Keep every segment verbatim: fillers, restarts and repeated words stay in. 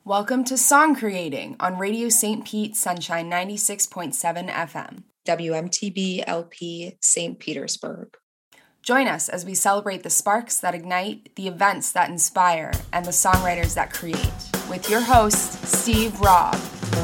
Welcome to Song Creating on Radio Saint Pete Sunshine ninety-six point seven F M. W M T B L P Saint Petersburg. Join us as we celebrate the sparks that ignite, the events that inspire, and the songwriters that create. With your host, Steve Robb.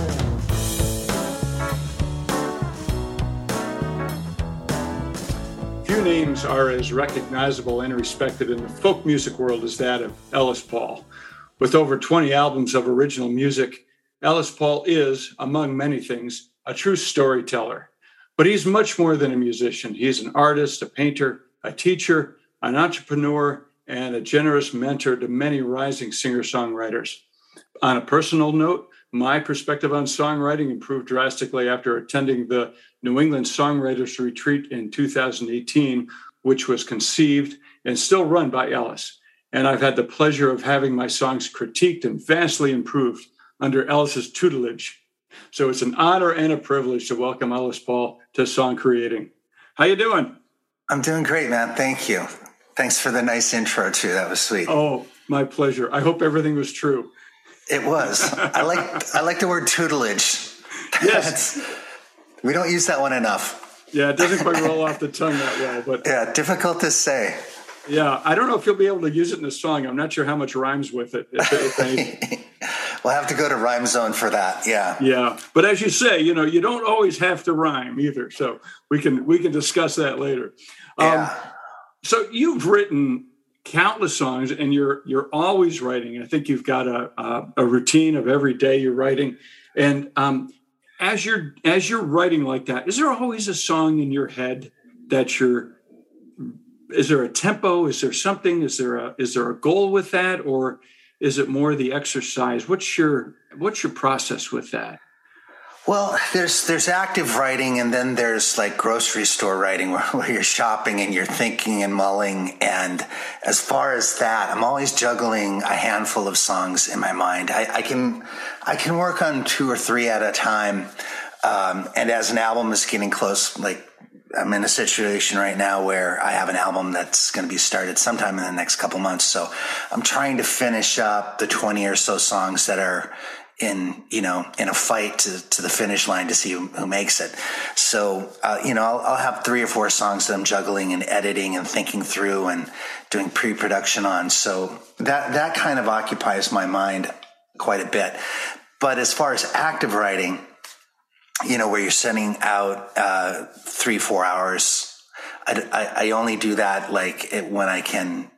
Few names are as recognizable and respected in the folk music world as that of Ellis Paul. With over twenty albums of original music, Ellis Paul is, among many things, a true storyteller. But he's much more than a musician. He's an artist, a painter, a teacher, an entrepreneur, and a generous mentor to many rising singer-songwriters. On a personal note, my perspective on songwriting improved drastically after attending the New England Songwriters Retreat in two thousand eighteen, which was conceived and still run by Ellis. And I've had the pleasure of having my songs critiqued and vastly improved under Ellis's tutelage. So it's an honor and a privilege to welcome Ellis Paul to Song Creating. How you doing? I'm doing great, man. Thank you. Thanks for the nice intro, too. That was sweet. Oh, my pleasure. I hope everything was true. It was. I like I like the word tutelage. Yes. We don't use that one enough. Yeah, it doesn't quite roll off the tongue that well. But yeah, difficult to say. Yeah, I don't know if you'll be able to use it in a song. I'm not sure how much rhymes with it, if, if anything. We'll have to go to Rhyme Zone for that, yeah. Yeah, but as you say, you know, you don't always have to rhyme either, so we can we can discuss that later. Yeah. Um, so you've written countless songs, and you're you're always writing. I think you've got a a, a routine of every day you're writing, and um, as you're as you're writing like that, is there always a song in your head that you're Is there a tempo? Is there something? Is there a is there a goal with that, or is it more the exercise? What's your what's your process with that? Well, there's there's active writing, and then there's like grocery store writing where, where you're shopping and you're thinking and mulling. And as far as that, I'm always juggling a handful of songs in my mind. I, I can I can work on two or three at a time, um, and as an album is getting close, like. I'm in a situation right now where I have an album that's going to be started sometime in the next couple months. So I'm trying to finish up the twenty or so songs that are in, you know, in a fight to, to the finish line to see who, who makes it. So, uh, you know, I'll, I'll have three or four songs that I'm juggling and editing and thinking through and doing pre-production on. So that, that kind of occupies my mind quite a bit. But as far as active writing, you know, where you're sending out uh, three, four hours. I, I, I only do that like it, when I can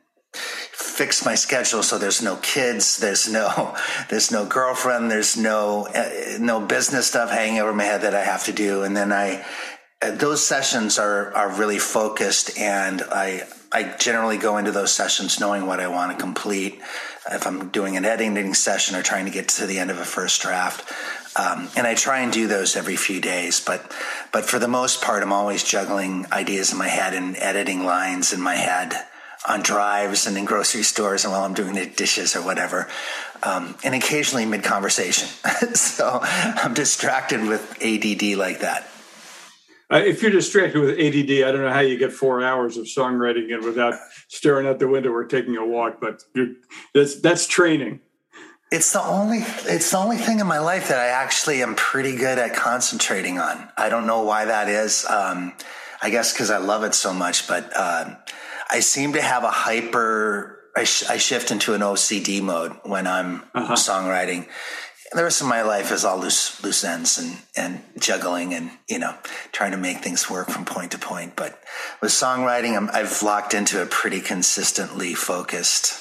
fix my schedule. So there's no kids, there's no, there's no girlfriend, there's no, uh, no business stuff hanging over my head that I have to do. And then I, uh, those sessions are, are really focused, and I, I generally go into those sessions knowing what I want to complete. If I'm doing an editing session or trying to get to the end of a first draft. Um, and I try and do those every few days, but, but for the most part, I'm always juggling ideas in my head and editing lines in my head on drives and in grocery stores and while I'm doing the dishes or whatever. Um, and occasionally mid conversation. So I'm distracted with A D D like that. Uh, if you're distracted with A D D, I don't know how you get four hours of songwriting in without staring out the window or taking a walk, but you're, that's, that's training. It's the only it's the only thing in my life that I actually am pretty good at concentrating on. I don't know why that is. Um, I guess because I love it so much, but uh, I seem to have a hyper, I, sh- I shift into an O C D mode when I'm uh-huh. songwriting. The rest of my life is all loose, loose ends and, and juggling and, you know, trying to make things work from point to point. But with songwriting, I'm, I've locked into a pretty consistently focused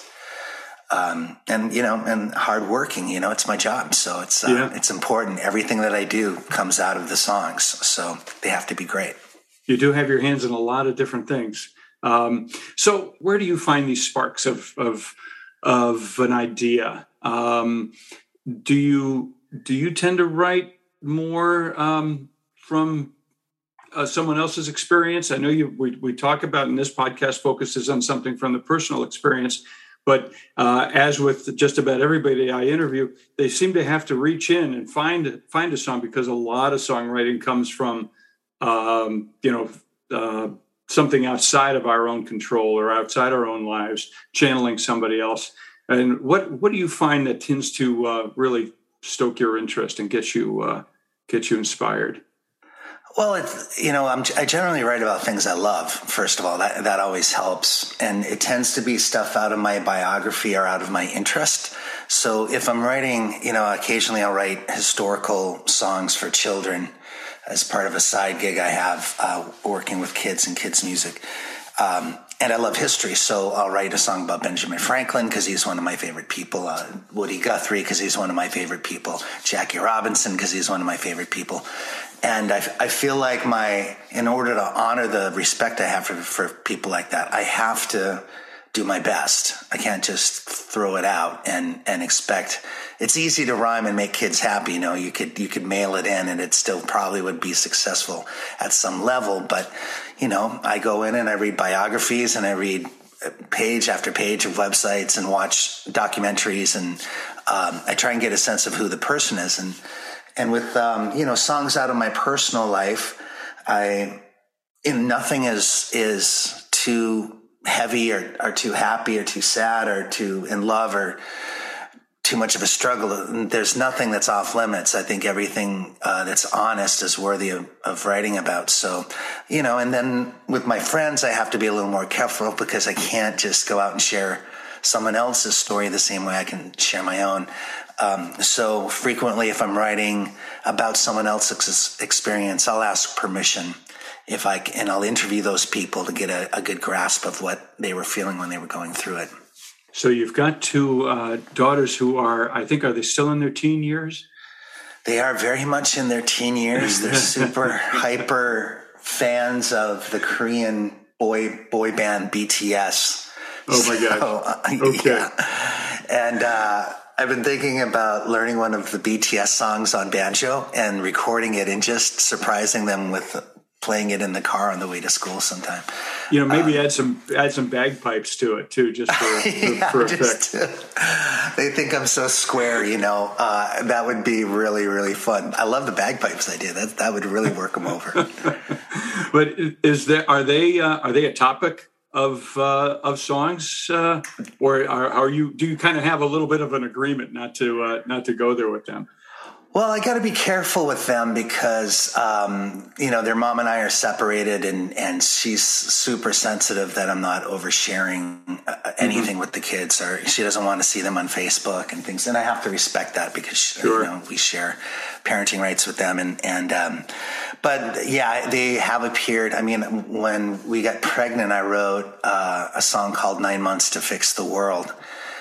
Um, and, you know, and hardworking, you know, it's my job. So it's, uh, yeah. it's important. Everything that I do comes out of the songs. So they have to be great. You do have your hands in a lot of different things. Um, so where do you find these sparks of, of, of an idea? Um, do you, do you tend to write more, um, from, uh, someone else's experience? I know you, we, we talk about in this podcast focuses on something from the personal experience. But uh, as with just about everybody I interview, they seem to have to reach in and find find a song because a lot of songwriting comes from, um, you know, uh, something outside of our own control or outside our own lives, channeling somebody else. And what what do you find that tends to uh, really stoke your interest and get you uh, get you inspired? Well, it's, you know, I'm, I generally write about things I love, first of all. That that always helps. And it tends to be stuff out of my biography or out of my interest. So if I'm writing, you know, occasionally I'll write historical songs for children as part of a side gig I have uh, working with kids and kids' music. Um, and I love history, so I'll write a song about Benjamin Franklin because he's one of my favorite people, uh, Woody Guthrie because he's one of my favorite people, Jackie Robinson because he's one of my favorite people. And I, I feel like my, in order to honor the respect I have for, for people like that, I have to do my best. I can't just throw it out and, and expect. It's easy to rhyme and make kids happy. You know, you could, you could mail it in and it still probably would be successful at some level. But, you know, I go in and I read biographies and I read page after page of websites and watch documentaries. And um, I try and get a sense of who the person is. And, and with, um, you know, songs out of my personal life, I, in nothing is, is too heavy or, or too happy or too sad or too in love or too much of a struggle. There's nothing that's off limits. I think everything uh, that's honest is worthy of, of writing about. So, you know, and then with my friends, I have to be a little more careful because I can't just go out and share someone else's story the same way I can share my own. Um, so frequently, if I'm writing about someone else's experience, I'll ask permission. If I and I'll interview those people to get a, a good grasp of what they were feeling when they were going through it. So you've got two uh, daughters who are, I think, are they still in their teen years? They are very much in their teen years. They're super hyper fans of the Korean boy boy band B T S. Oh my gosh! So, uh, okay. Yeah. And uh, I've been thinking about learning one of the B T S songs on banjo and recording it and just surprising them with playing it in the car on the way to school sometime. You know, maybe um, add some add some bagpipes to it too, just for, yeah, for just effect. To, they think I'm so square, you know. Uh, that would be really, really fun. I love the bagpipes idea. That that would really work them over. But is there are they uh, are they a topic of uh, of songs, uh, or are, are you do you kind of have a little bit of an agreement not to uh, not to go there with them? Well, I got to be careful with them because, um, you know, their mom and I are separated and, and she's super sensitive that I'm not oversharing uh, anything mm-hmm. with the kids, or she doesn't want to see them on Facebook and things. And I have to respect that because, sure. you know, we share parenting rights with them. And, and, um, but yeah, they have appeared. I mean, when we got pregnant, I wrote uh, a song called Nine Months to Fix the World,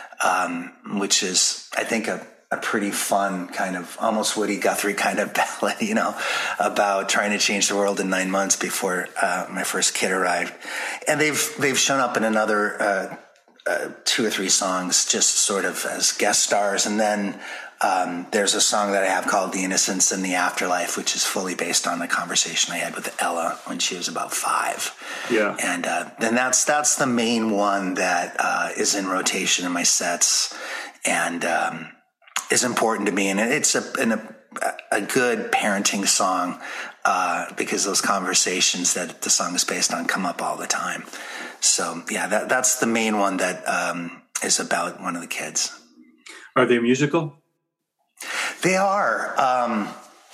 um, which is, I think, a a pretty fun kind of almost Woody Guthrie kind of ballad, you know, about trying to change the world in nine months before uh, my first kid arrived. And they've they've shown up in another uh, uh, two or three songs just sort of as guest stars. And then um, there's a song that I have called The Innocence in the Afterlife, which is fully based on the conversation I had with Ella when she was about five. Yeah. And uh, then that's, that's the main one that uh, is in rotation in my sets. And um is important to me, and it's a an, a, a good parenting song uh, because those conversations that the song is based on come up all the time. So yeah, that that's the main one that um, is about one of the kids. Are they musical? They are. Um,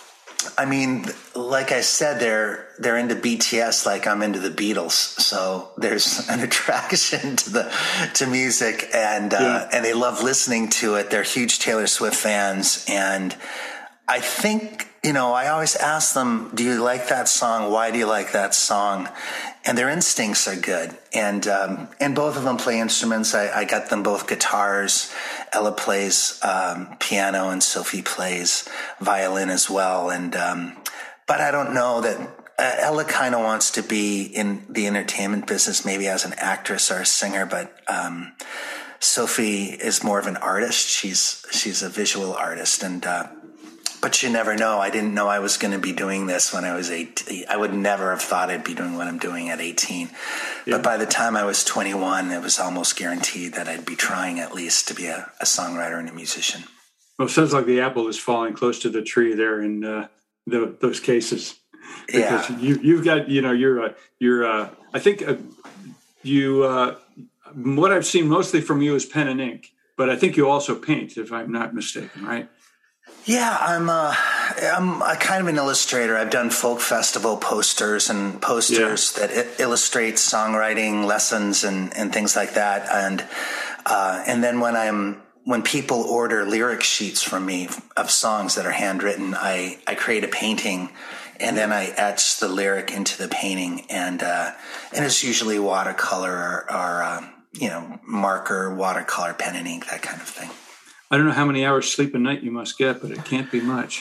I mean, like I said, they're they're into B T S like I'm into the Beatles. So there's an attraction to the to music, and uh, yeah. and they love listening to it. They're huge Taylor Swift fans, and I think, you know, I always ask them, "Do you like that song? Why do you like that song?" And their instincts are good, and um, and both of them play instruments. I, I got them both guitars. Ella plays um, piano, and Sophie plays violin as well. And um, but I don't know that uh, Ella kind of wants to be in the entertainment business, maybe as an actress or a singer. But um, Sophie is more of an artist. She's she's a visual artist, and. Uh, But you never know. I didn't know I was going to be doing this when I was eighteen. I would never have thought I'd be doing what I'm doing at eighteen. Yeah. But by the time I was twenty-one, it was almost guaranteed that I'd be trying at least to be a, a songwriter and a musician. Well, it sounds like the apple is falling close to the tree there in uh, the, those cases. Because yeah. you, you've got, you know, you're, uh, you're uh, I think uh, you, uh, what I've seen mostly from you is pen and ink. but I think you also paint, if I'm not mistaken, right? Yeah, I'm a, I'm a kind of an illustrator. I've done folk festival posters and posters yeah. that I- illustrate songwriting lessons and, and things like that. And uh, and then when I'm when people order lyric sheets from me of songs that are handwritten, I, I create a painting, and then I etch the lyric into the painting, and uh, and it's usually watercolor or, or um, you know, marker, watercolor, pen and ink, that kind of thing. I don't know how many hours sleep a night you must get, but it can't be much.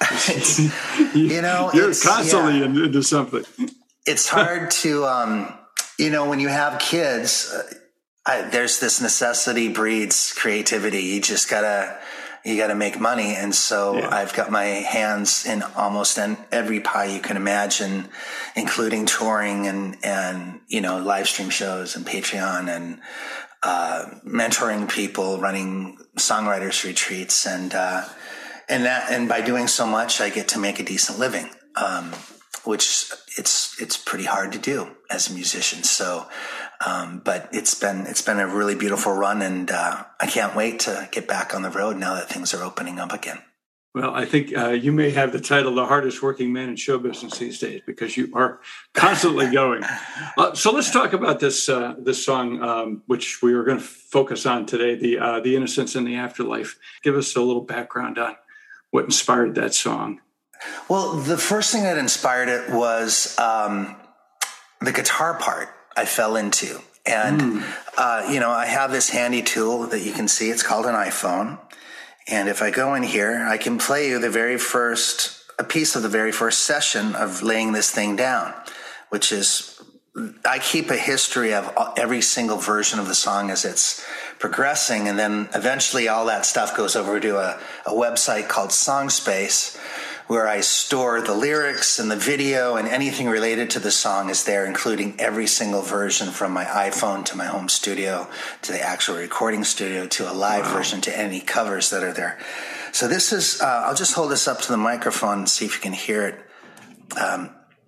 you know, you're constantly yeah, into something. It's hard to, um, you know, when you have kids, uh, I, there's this necessity breeds creativity. You just gotta, you gotta make money. And so yeah. I've got my hands in almost in every pie you can imagine, including touring and, and, you know, live stream shows and Patreon and, uh, mentoring people, running songwriters retreats. And, uh, and that, and by doing so much, I get to make a decent living, um, which it's, it's pretty hard to do as a musician. So, um, but it's been, it's been a really beautiful run, and, uh, I can't wait to get back on the road now that things are opening up again. Well, I think uh, you may have the title "the hardest working man in show business" these days, because you are constantly going. Uh, so let's talk about this uh, this song, um, which we are going to focus on today, the uh, "The Innocence in the Afterlife." Give us a little background on what inspired that song. Well, the first thing that inspired it was um, the guitar part I fell into, and mm. uh, you know, I have this handy tool that you can see. It's called an iPhone. And if I go in here, I can play you the very first, a piece of the very first session of laying this thing down, which is, I keep a history of every single version of the song as it's progressing. And then eventually all that stuff goes over to a, a website called Songspace, where I store the lyrics and the video, and anything related to the song is there, including every single version from my iPhone to my home studio to the actual recording studio to a live wow. version to any covers that are there. So this is, uh, I'll just hold this up to the microphone and see if you can hear it. Um,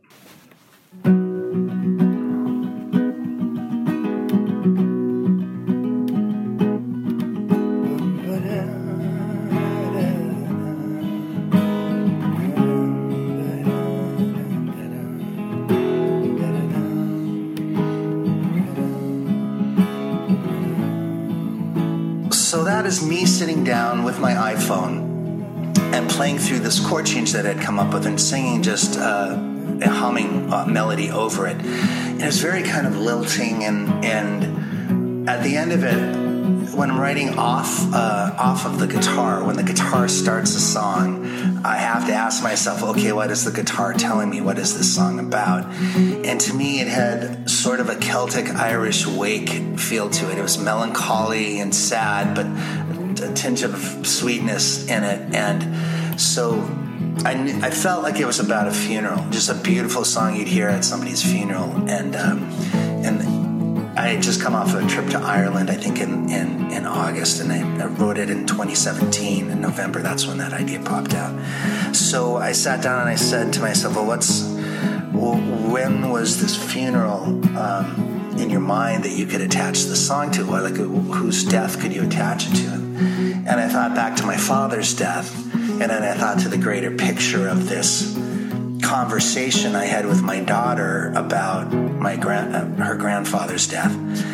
So that is me sitting down with my iPhone and playing through this chord change that I'd come up with and singing just uh, a humming uh, melody over it. And it was very kind of lilting, and and at the end of it, when I'm writing off uh, off of the guitar, when the guitar starts a song, I have to ask myself, okay, what is the guitar telling me? What is this song about? And to me, it had sort of a Celtic Irish wake feel to it. It was melancholy and sad, but a tinge of sweetness in it. And so I, I felt like it was about a funeral, just a beautiful song you'd hear at somebody's funeral. And um, and I had just come off of a trip to Ireland, I think in, in, in August, and I, I wrote it in twenty seventeen, in November. That's when that idea popped out. So I sat down and I said to myself, well, what's, well, when was this funeral um, in your mind that you could attach the song to? Well, like, whose death could you attach it to? And I thought back to my father's death, and then I thought to the greater picture of this conversation I had with my daughter about my grand, uh, her grandfather's death,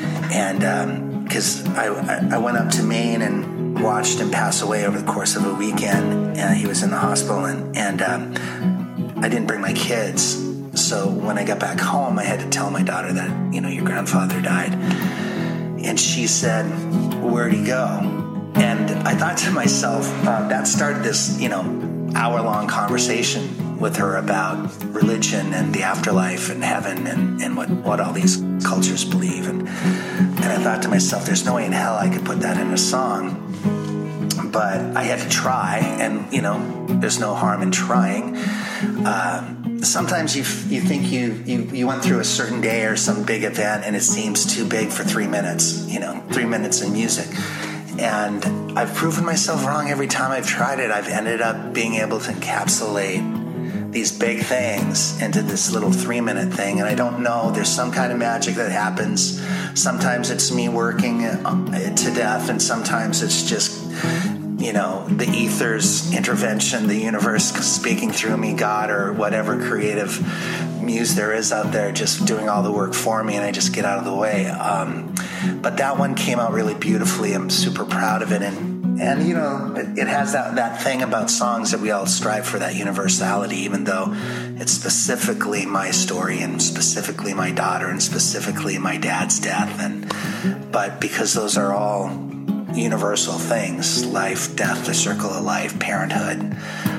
and because um, I, I went up to Maine and watched him pass away over the course of a weekend, and he was in the hospital, and and um, I didn't bring my kids, so when I got back home, I had to tell my daughter that, you know, your grandfather died, and she said, "Where'd he go?" And I thought to myself, uh, that started this, you know, hour-long conversation with her about religion and the afterlife and heaven and, and what, what all these cultures believe. And, and I thought to myself, there's no way in hell I could put that in a song. But I had to try, and, you know, there's no harm in trying. Um, sometimes you you think you, you, you went through a certain day or some big event and it seems too big for three minutes, you know, three minutes in music. And I've proven myself wrong every time I've tried it. I've ended up being able to encapsulate these big things into this little three minute thing. And I don't know, there's some kind of magic that happens. Sometimes it's me working it to death, and sometimes it's just, you know, the ether's intervention, the universe speaking through me, God, or whatever creative muse there is out there just doing all the work for me, and I just get out of the way. Um, but that one came out really beautifully. I'm super proud of it. And And, you know, it, it has that, that thing about songs that we all strive for, that universality, even though it's specifically my story and specifically my daughter and specifically my dad's death. And but because those are all universal things, life, death, the circle of life, parenthood,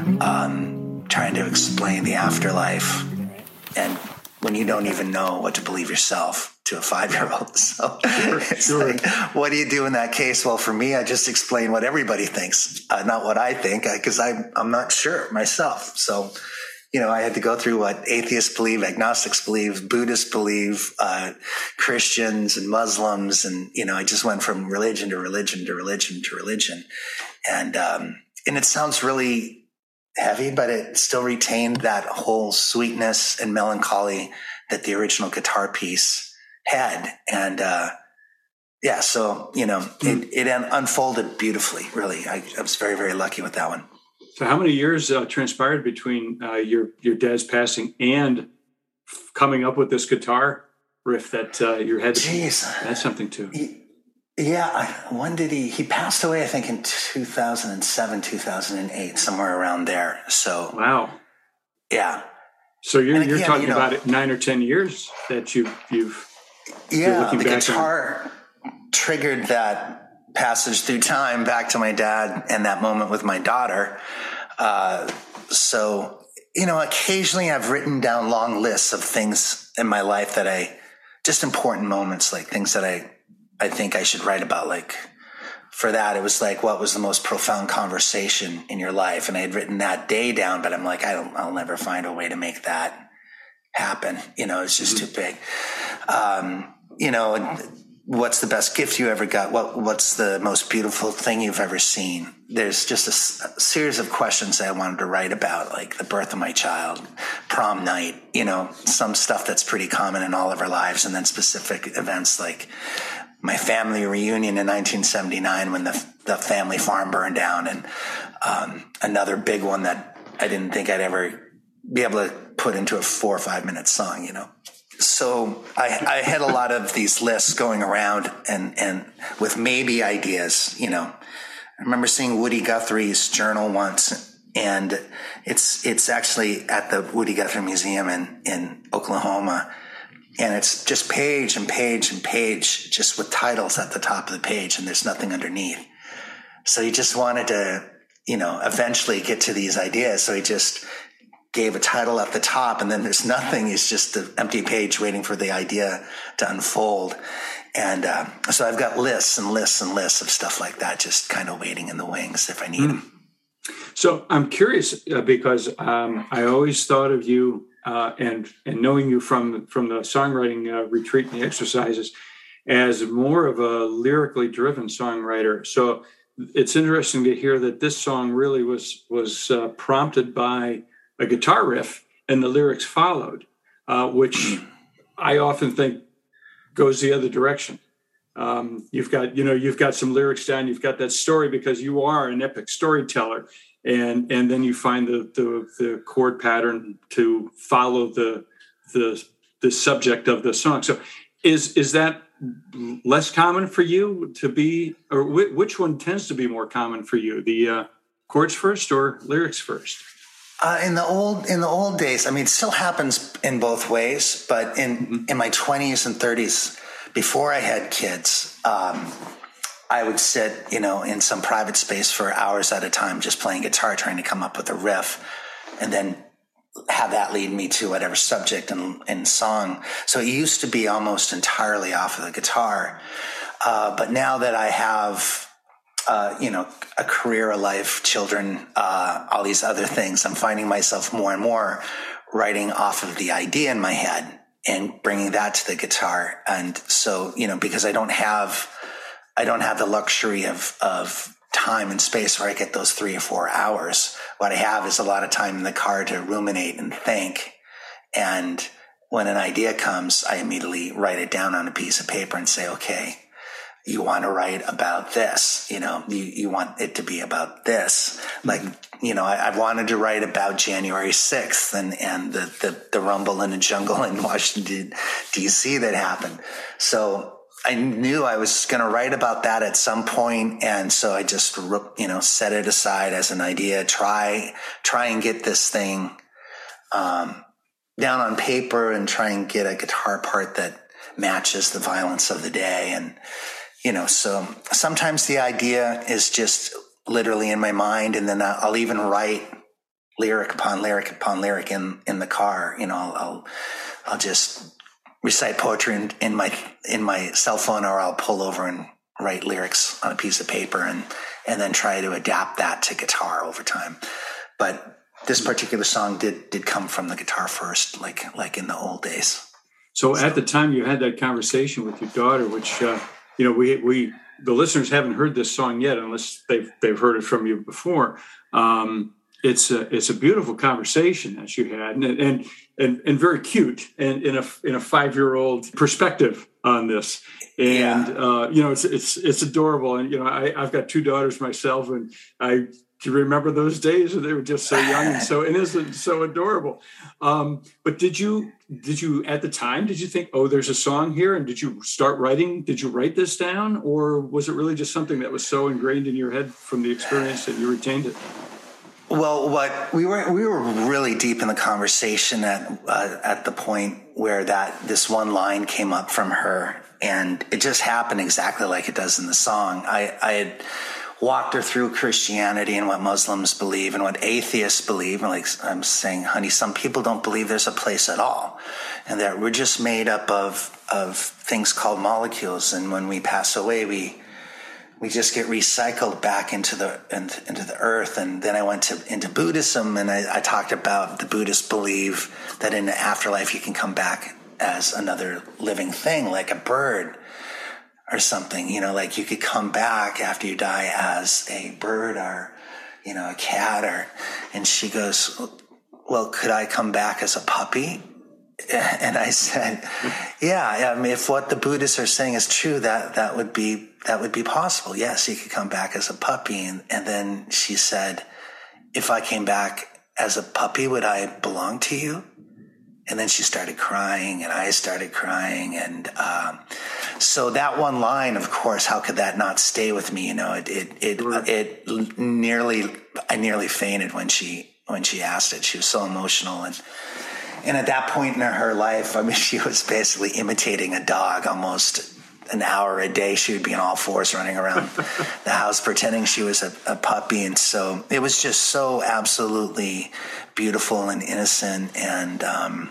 um, trying to explain the afterlife. And when you don't even know what to believe yourself to a five-year-old. So sure, it's sure. Like, what do you do in that case? Well, for me, I just explain what everybody thinks, uh, not what I think, because I'm, I'm not sure myself. So, you know, I had to go through what atheists believe, agnostics believe, Buddhists believe, uh, Christians and Muslims. And, you know, I just went from religion to religion to religion to religion. And, um, and it sounds really heavy, but it still retained that whole sweetness and melancholy that the original guitar piece had. And, uh, yeah, so, you know, it, it unfolded beautifully, really. I, I was very, very lucky with that one. So how many years uh, transpired between uh, your, your dad's passing and coming up with this guitar riff that uh, your head had something to? He, yeah. I, when did he, he passed away, I think in two thousand seven, two thousand eight, somewhere around there. So, wow. Yeah. So you're, again, you're talking you know, about it nine or ten years that you, you've, yeah, the guitar on. Triggered that passage through time back to my dad and that moment with my daughter. Uh, so, you know, occasionally I've written down long lists of things in my life that I, just important moments, like things that I, I think I should write about. Like for that, it was like, what was the most profound conversation in your life? And I had written that day down, but I'm like, I don't, I'll never find a way to make that happen. You know, it's just mm-hmm. too big. Um, you know, what's the best gift you ever got? What, what's the most beautiful thing you've ever seen? There's just a, a series of questions that I wanted to write about, like the birth of my child, prom night, you know, some stuff that's pretty common in all of our lives. And then specific events like my family reunion in nineteen seventy-nine when the, the family farm burned down. And, um, another big one that I didn't think I'd ever be able to put into a four or five minute song, you know? So I, I had a lot of these lists going around and, and with maybe ideas, you know. I remember seeing Woody Guthrie's journal once, and it's it's actually at the Woody Guthrie Museum in, in Oklahoma. And it's just page and page and page, just with titles at the top of the page, and there's nothing underneath. So he just wanted to, you know, eventually get to these ideas. So he just gave a title at the top, and then there's nothing. It's just an empty page waiting for the idea to unfold. And uh, so I've got lists and lists and lists of stuff like that, just kind of waiting in the wings if I need mm. them. So I'm curious uh, because um, I always thought of you uh, and and knowing you from from the songwriting uh, retreat and the exercises as more of a lyrically driven songwriter. So it's interesting to hear that this song really was was uh, prompted by a guitar riff, and the lyrics followed, uh, which I often think goes the other direction. Um, you've got, you know, you've got some lyrics down, you've got that story because you are an epic storyteller, and and then you find the the, the chord pattern to follow the the the subject of the song. So, is is that less common for you to be, or wh- which one tends to be more common for you, the uh, chords first or lyrics first? Uh, in the old in the old days, I mean, it still happens in both ways. But in mm-hmm. in my twenties and thirties, before I had kids, um, I would sit, you know, in some private space for hours at a time, just playing guitar, trying to come up with a riff, and then have that lead me to whatever subject and, and song. So it used to be almost entirely off of the guitar. Uh, but now that I have Uh, you know, a career, a life, children, uh, all these other things, I'm finding myself more and more writing off of the idea in my head and bringing that to the guitar. And so, you know, because I don't have, I don't have the luxury of, of time and space where I get those three or four hours. What I have is a lot of time in the car to ruminate and think. And when an idea comes, I immediately write it down on a piece of paper and say, okay, you want to write about this, you know, you, you want it to be about this. Like, you know, I, I wanted to write about January sixth and, and the, the, the rumble in the jungle in Washington, D C that happened. So I knew I was going to write about that at some point. And so I just, you know, set it aside as an idea, try, try and get this thing, um, down on paper and try and get a guitar part that matches the violence of the day. And, you know, so sometimes the idea is just literally in my mind, and then I'll even write lyric upon lyric upon lyric in, in the car. You know, I'll, I'll, I'll just recite poetry in, in my, in my cell phone, or I'll pull over and write lyrics on a piece of paper and, and then try to adapt that to guitar over time. But this particular song did, did come from the guitar first, like, like in the old days. So, so. At the time you had that conversation with your daughter, which, uh, you know, we, we, the listeners haven't heard this song yet, unless they've, they've heard it from you before. Um, it's a, it's a beautiful conversation that you had, and, and, and, and very cute, and in a, in a five-year-old perspective on this. And, yeah. uh, you know, it's, it's, it's adorable. And, you know, I, I've got two daughters myself, and I, do you remember those days when they were just so young and so innocent, so adorable? Um, but did you, did you, at the time, did you think, oh, there's a song here? And did you start writing? Did you write this down? Or was it really just something that was so ingrained in your head from the experience that you retained it? Well, what we were, we were really deep in the conversation at, uh, at the point where that, this one line came up from her, and it just happened exactly like it does in the song. I, I had walked her through Christianity and what Muslims believe and what atheists believe. And like I'm saying, honey, some people don't believe there's a place at all, and that we're just made up of, of things called molecules. And when we pass away, we, we just get recycled back into the, into the earth. And then I went to, into Buddhism, and I, I talked about the Buddhists believe that in the afterlife, you can come back as another living thing, like a bird or something, you know, like you could come back after you die as a bird or, you know, a cat. Or, and she goes, well, could I come back as a puppy? And I said, yeah, I mean, if what the Buddhists are saying is true, that, that would be, that would be possible. Yes, you could come back as a puppy. And, and then she said, if I came back as a puppy, would I belong to you? And then she started crying, and I started crying. And um, so that one line, of course, how could that not stay with me? You know, it it it, right. it nearly, I nearly fainted when she when she asked it. She was so emotional, and and at that point in her life, I mean, she was basically imitating a dog almost. An hour a day, she would be on all fours running around the house pretending she was a, a puppy. And so it was just so absolutely beautiful and innocent. And, um,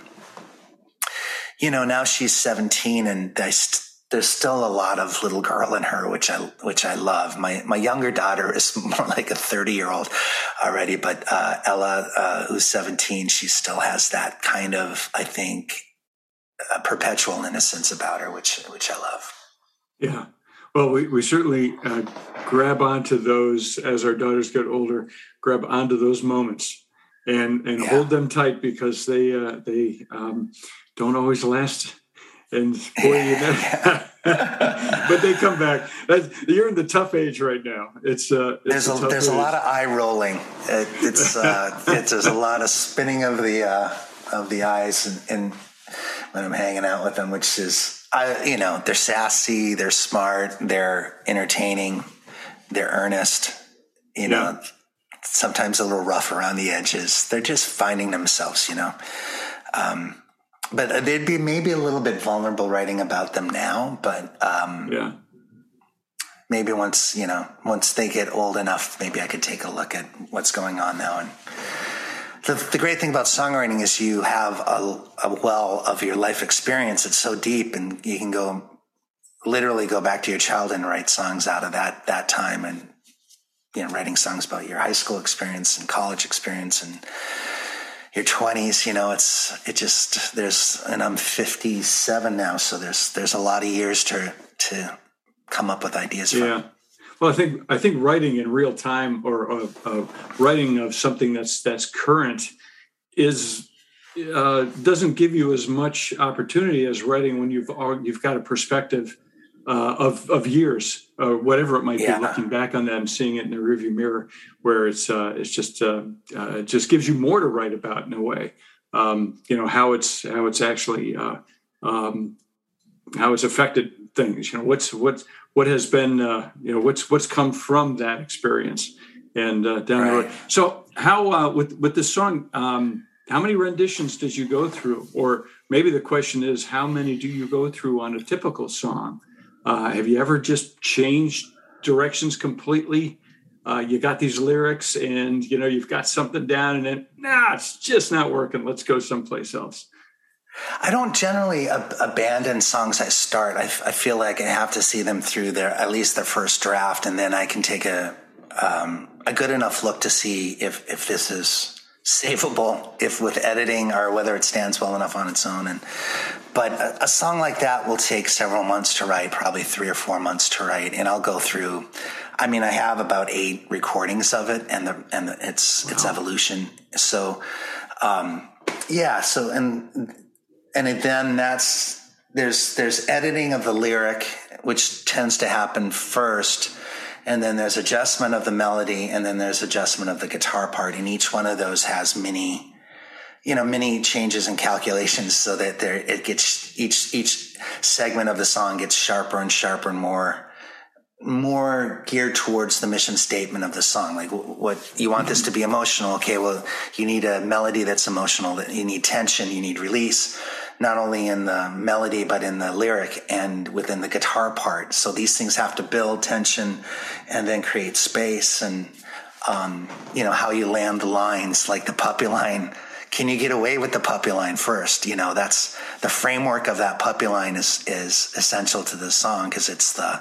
you know, now she's seventeen, and I st- there's still a lot of little girl in her, which I, which I love. My, my younger daughter is more like a thirty year old already, but, uh, Ella, uh, who's seventeen, she still has that kind of, I think, uh, perpetual innocence about her, which, which I love. Yeah. Well, we, we certainly uh, grab onto those as our daughters get older, grab onto those moments and, and yeah. hold them tight, because they, uh, they um, don't always last. And boy, you know, but they come back. That's, you're in the tough age right now. It's, uh, it's there's a, a there's age. a lot of eye rolling. It, it's, uh, it's, there's a lot of spinning of the, uh, of the eyes and, and when I'm hanging out with them, which is, I, you know, they're sassy, they're smart, they're entertaining, they're earnest, you know, yeah. sometimes a little rough around the edges. They're just finding themselves, you know. Um, but they'd be maybe a little bit vulnerable writing about them now, but um, yeah. maybe once, you know, once they get old enough, maybe I could take a look at what's going on now. And The, the great thing about songwriting is you have a, a well of your life experience. It's so deep, and you can go literally go back to your childhood and write songs out of that, that time. And, you know, writing songs about your high school experience and college experience and your twenties, you know, it's, it just, there's, and I'm fifty-seven now. So there's, there's a lot of years to, to come up with ideas from. Yeah. Well, I think I think writing in real time or uh, uh, writing of something that's that's current is uh, doesn't give you as much opportunity as writing when you've you've got a perspective uh, of of years or whatever it might yeah. be, looking back on that and seeing it in the rearview mirror, where it's uh, it's just uh, uh, it just gives you more to write about in a way. Um, you know how it's how it's actually uh, um, how it's affected things. You know what's what's what has been uh, you know what's what's come from that experience and uh, down right. the road. So how uh, with with this song, um, how many renditions did you go through? Or maybe the question is, how many do you go through on a typical song? Uh, have you ever just changed directions completely? Uh, you got these lyrics and, you know, you've got something down and then, nah, it's just not working. Let's go someplace else. I don't generally ab- abandon songs I start. I, f- I feel like I have to see them through their, at least their first draft, and then I can take a um, a good enough look to see if, if this is savable, if with editing or whether it stands well enough on its own. And but a, a song like that will take several months to write, probably three or four months to write, and I'll go through. I mean, I have about eight recordings of it, and the and the, its wow. its evolution. So, um, yeah. So and and it, then that's there's there's editing of the lyric, which tends to happen first, and then there's adjustment of the melody, and then there's adjustment of the guitar part, and each one of those has many, you know, many changes and calculations, so that there it gets each each segment of the song gets sharper and sharper and more. more geared towards the mission statement of the song. Like what you want this to be emotional. Okay. Well, you need a melody that's emotional, that you need tension, you need release, not only in the melody, but in the lyric and within the guitar part. So these things have to build tension and then create space. And, um, you know, how you land the lines, like the puppy line. Can you get away with the puppy line first? You know, that's the framework of that puppy line is, is essential to the song, because it's the,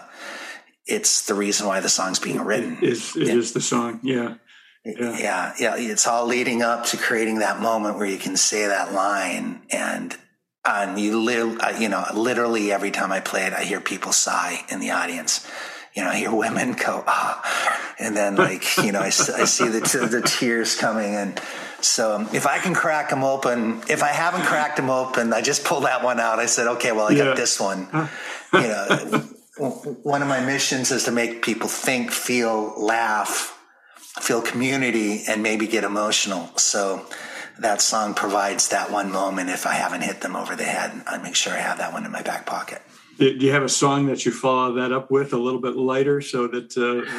it's the reason why the song's being written. It is, it yeah. is the song. Yeah. yeah. Yeah. Yeah. It's all leading up to creating that moment where you can say that line. And, and you live, you know, literally every time I play it, I hear people sigh in the audience. You know, I hear women go, ah, and then like, you know, I, I see the, the tears coming. And so um, if I can crack them open, if I haven't cracked them open, I just pulled that one out. I said, okay, well, I yeah. got this one, you know. One of my missions is to make people think, feel, laugh, feel community, and maybe get emotional. So that song provides that one moment. If I haven't hit them over the head, I make sure I have that one in my back pocket. Do you have a song that you follow that up with a little bit lighter, so that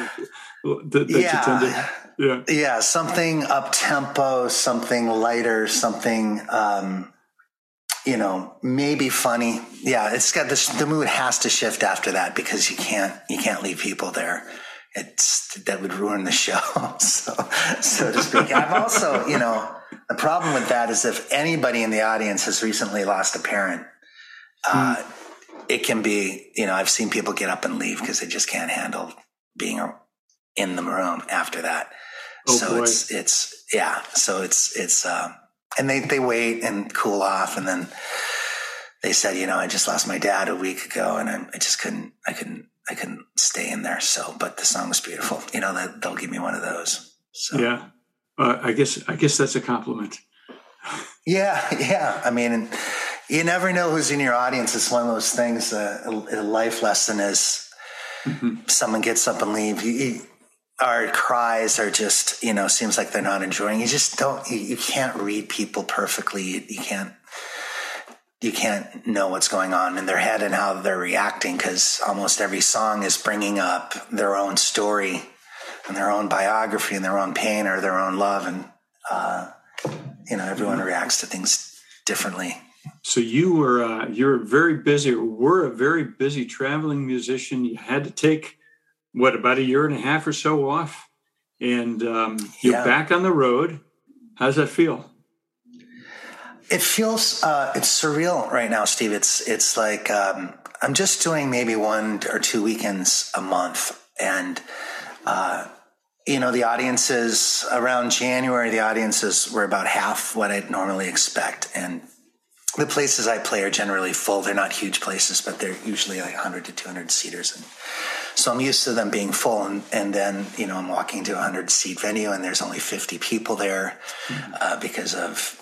uh, that, that yeah. you tend to, yeah, yeah, something up tempo, something lighter, something. Um, You know, maybe funny. Yeah, it's got this. The mood has to shift after that, because you can't you can't leave people there. It's that would ruin the show, so so to speak. I've also, you know, the problem with that is if anybody in the audience has recently lost a parent, uh, mm. it can be. You know, I've seen people get up and leave because they just can't handle being in the room after that. Oh, so boy. it's it's yeah. So it's it's. Um, And they, they wait and cool off. And then they said, you know, I just lost my dad a week ago, and I, I just couldn't, I couldn't, I couldn't stay in there. So, but the song was beautiful. You know, that they'll give me one of those. So. Yeah. Uh, I guess, I guess that's a compliment. Yeah. Yeah. I mean, you never know who's in your audience. It's one of those things, uh, a, a life lesson is mm-hmm. someone gets up and leave. You, you, Our cries are just, you know, seems like they're not enjoying. You just don't, you, you can't read people perfectly. You, you can't, you can't know what's going on in their head and how they're reacting, because almost every song is bringing up their own story and their own biography and their own pain or their own love. And, uh, you know, everyone reacts to things differently. So you were, uh, you're very busy, or were a very busy traveling musician. You had to take, what, about a year and a half or so off, and um, you're yeah. back on the road. How's that feel? It feels, uh, it's surreal right now, Steve. It's, it's like, um, I'm just doing maybe one or two weekends a month. And, uh, you know, the audiences around January, the audiences were about half what I'd normally expect. And the places I play are generally full. They're not huge places, but they're usually like one hundred to two hundred seaters. And So I'm used to them being full. And, and then, you know, I'm walking to a hundred seat venue and there's only fifty people there mm-hmm. uh, because of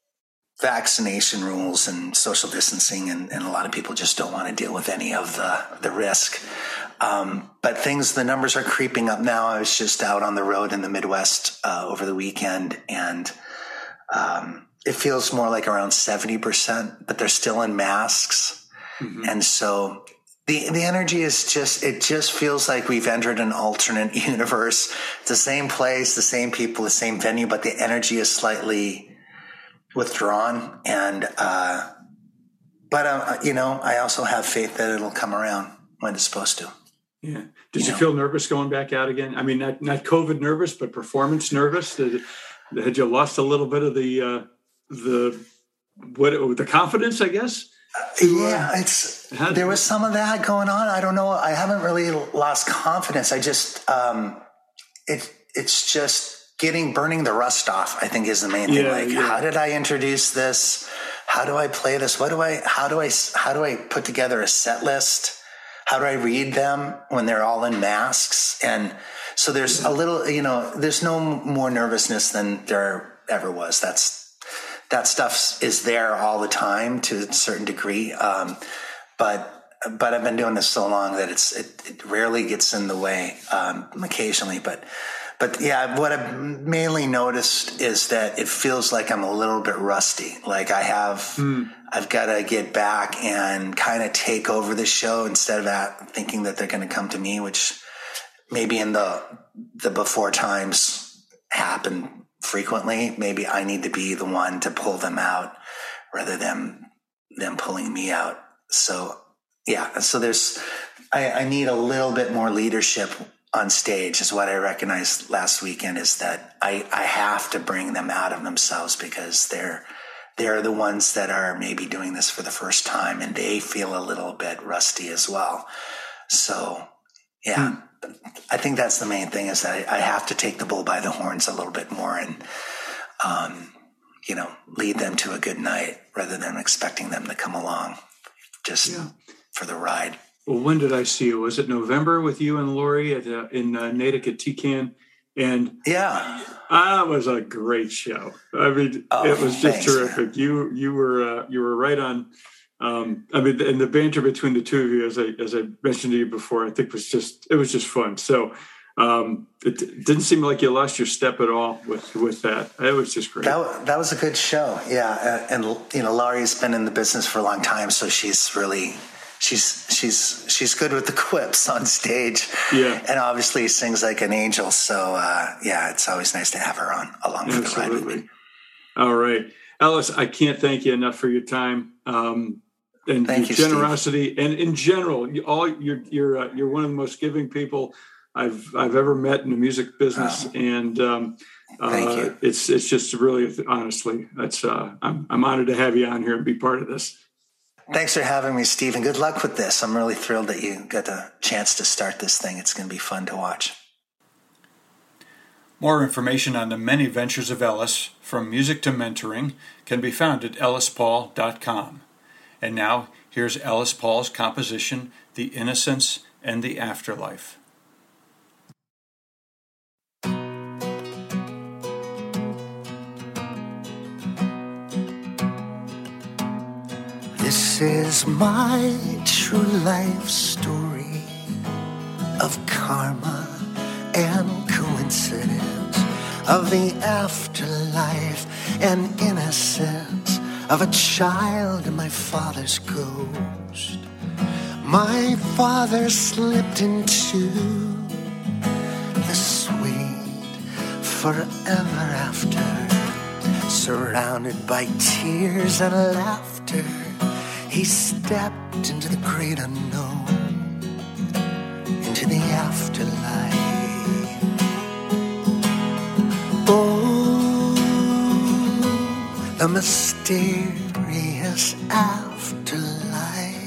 vaccination rules and social distancing. And, and a lot of people just don't want to deal with any of the, the risk. Um, but things, the numbers are creeping up now. I was just out on the road in the Midwest uh, over the weekend, and um, it feels more like around seventy percent, but they're still in masks. Mm-hmm. And so the the energy is just, it just feels like we've entered an alternate universe. It's the same place, the same people, the same venue, but the energy is slightly withdrawn. And, uh, but, uh, you know, I also have faith that it'll come around when it's supposed to. Yeah. Did you, you know? feel nervous going back out again? I mean, not, not COVID nervous, but performance nervous. Did, had you lost a little bit of the, uh, the, what, the confidence, I guess? Uh, yeah, it's, there was some of that going on. I don't know. I haven't really lost confidence. I just, um, it, it's just getting, burning the rust off, I think is the main thing. Yeah, like, yeah. how did I introduce this? How do I play this? What do I, how do I, how do I put together a set list? How do I read them when they're all in masks? And so there's a little, you know, there's no more nervousness than there ever was. That's, that stuff is there all the time to a certain degree. Um, but, but I've been doing this so long that it's, it, it rarely gets in the way, um, occasionally, but, but yeah, what I've mainly noticed is that it feels like I'm a little bit rusty. Like I have, mm. I've got to get back and kind of take over the show instead of that, thinking that they're going to come to me, which maybe in the, the before times happen frequently. Maybe I need to be the one to pull them out rather than them pulling me out. So yeah, so there's, I, I need a little bit more leadership on stage is what I recognized last weekend, is that I, I have to bring them out of themselves because they're, they're the ones that are maybe doing this for the first time and they feel a little bit rusty as well. So yeah, hmm. I think that's the main thing, is that I, I have to take the bull by the horns a little bit more and, um, you know, lead them to a good night rather than expecting them to come along just yeah. for the ride. Well, when did I see you? Was it November with you and Lori at uh, in uh, Natick at T C A N? And yeah, that was a great show. I mean, oh, it was just thanks, terrific. Man. You you were uh, you were right on. Um, I mean, and the banter between the two of you, as I as I mentioned to you before, I think was just it was just fun. So um, it, it didn't seem like you lost your step at all with with that. It was just great. That that was a good show. Yeah, and, and you know, Laurie's been in the business for a long time, so she's really. She's she's she's good with the quips on stage, yeah, and obviously sings like an angel. So uh, yeah, it's always nice to have her on along for the ride with me. All right, Ellis, I can't thank you enough for your time um, and thank your you, generosity, Steve. and in general, you, all you're you're uh, you're one of the most giving people I've I've ever met in the music business, oh. and um, thank uh, you. It's it's just really honestly, that's uh, I'm I'm honored to have you on here and be part of this. Thanks for having me, Steve, and good luck with this. I'm really thrilled that you got the chance to start this thing. It's going to be fun to watch. More information on the many ventures of Ellis, from music to mentoring, can be found at ellis paul dot com. And now, here's Ellis Paul's composition, The Innocence and the Afterlife. This is my true life story of karma and coincidence, of the afterlife and innocence of a child and my father's ghost. My father slipped into the sweet forever after, surrounded by tears and laughter. He stepped into the great unknown, into the afterlife. Oh, the mysterious afterlife.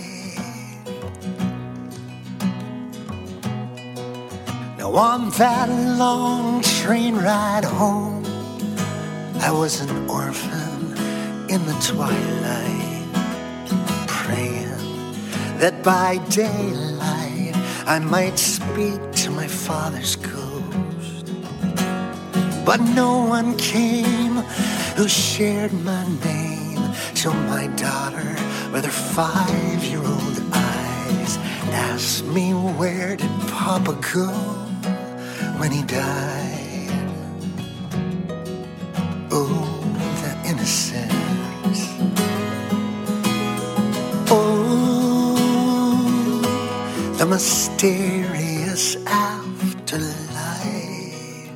Now on that long train ride home, I was an orphan in the twilight, praying that by daylight I might speak to my father's ghost, but no one came who shared my name till my daughter, with her five-year-old eyes, asked me where did Papa go when he died. Oh, the innocence. Oh, the mysterious afterlife.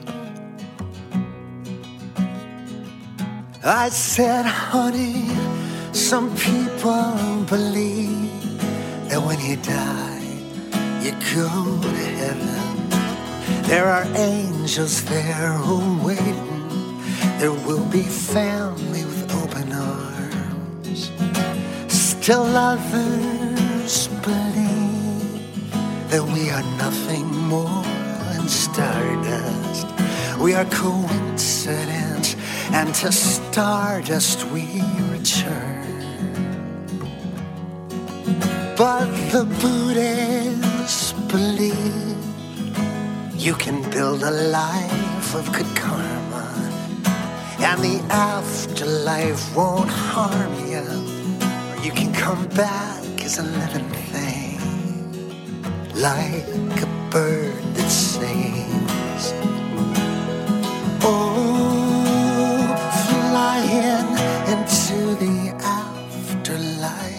I said, honey, some people believe that when you die, you go to heaven. There are angels there who waiting. There will be family with open arms. Still others believe that we are nothing more than stardust. We are coincidence, and to stardust we return. But the Buddhists believe you can build a life of good karma, and the afterlife won't harm you, or you can come back as a living thing, like a bird that sings. Oh, flying into the afterlife.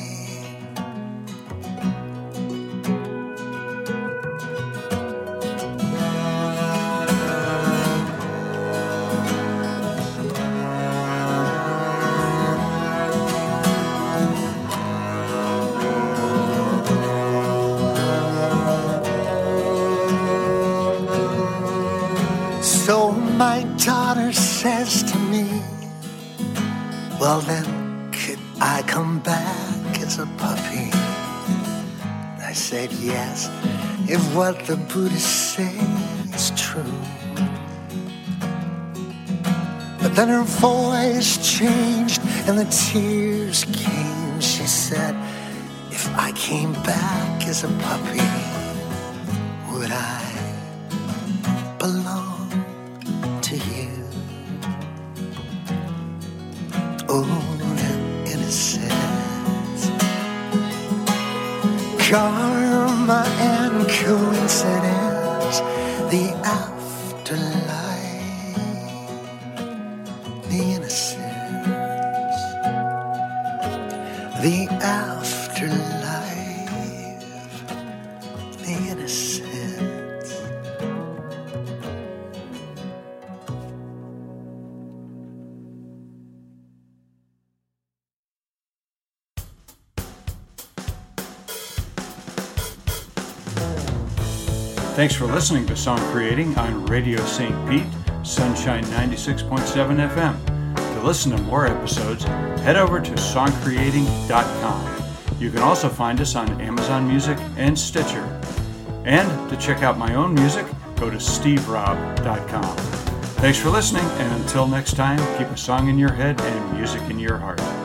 So my daughter says to me, well then, could I come back as a puppy? I said yes, if what the Buddhists say is true. But then her voice changed and the tears came. She said, if I came back as a puppy, would I belong to you? Oh, the innocence, karma and coincidence, the afterlife, the innocence, the afterlife, the innocence. Thanks for listening to Song Creating on Radio Saint Pete, Sunshine ninety-six point seven F M. To listen to more episodes, head over to song creating dot com. You can also find us on Amazon Music and Stitcher. And to check out my own music, go to steve rob dot com. Thanks for listening, and until next time, keep a song in your head and music in your heart.